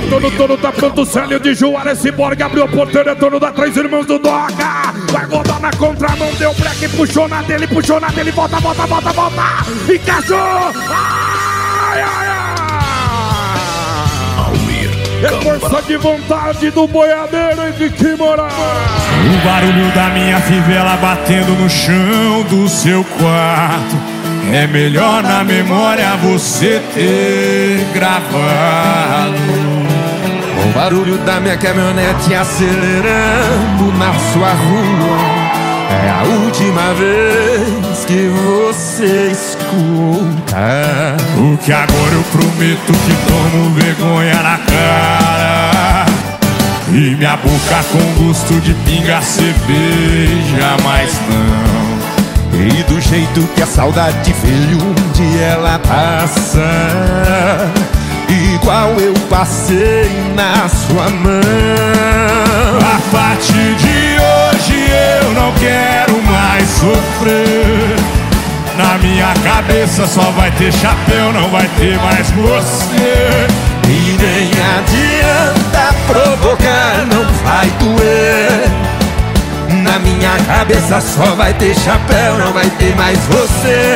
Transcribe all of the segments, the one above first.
Antônio Tono tá pronto, Célio de Juarez, Ciborgue abriu a porteira, Tono da Três Irmãos do Doca. Vai rodar na contramão, deu break, puxou na dele, volta, encaixou! Ai, ai, ai! É força de vontade do boiadeiro Henrique Moraes. O barulho da minha fivela batendo no chão do seu quarto. É melhor na memória você ter gravado. O barulho da minha caminhonete acelerando na sua rua. É a última vez que você escuta. Porque agora eu prometo que tomo vergonha na cara. E minha boca com gosto de pinga cerveja, mas não. E do jeito que a saudade veio, um dia ela passa, igual eu passei na sua mão. A partir de hoje eu não quero mais sofrer. Na minha cabeça só vai ter chapéu, não vai ter mais você. E nem adianta provocar, não vai doer. Na minha cabeça só vai ter chapéu, não vai ter mais você.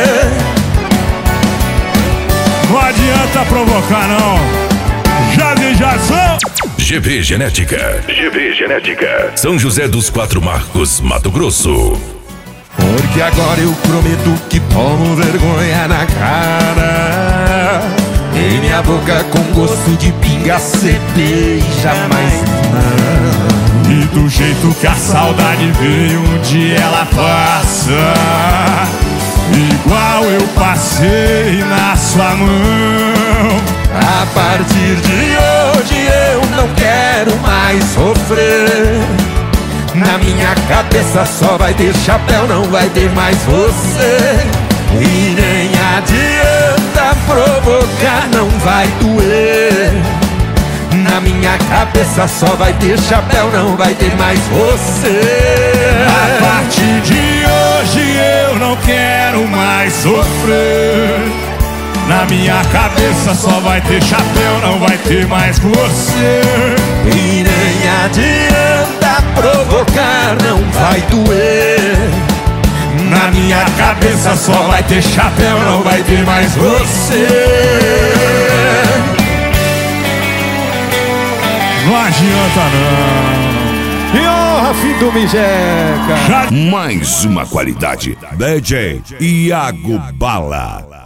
Não adianta provocar não. Jason. GV Genética. São José dos Quatro Marcos, Mato Grosso. Porque agora eu prometo que tomo vergonha na cara. E minha boca com gosto de pinga cerveja, mas não. E do jeito que a saudade veio, um dia ela passa, igual eu passei na sua mão. A partir de hoje eu não quero mais sofrer. Na minha cabeça só vai ter chapéu, não vai ter mais você. E nem adianta provocar, não vai doer. Na minha cabeça só vai ter chapéu, não vai ter mais você. A partir de hoje eu não quero mais sofrer. Na minha cabeça só vai ter chapéu, não vai ter mais você. E nem adianta provocar, não vai doer. Na minha cabeça só vai ter chapéu, não vai ter mais você. Não adianta não. E honra, filho do Mijeca. Mais uma qualidade. DJ Iago Bala.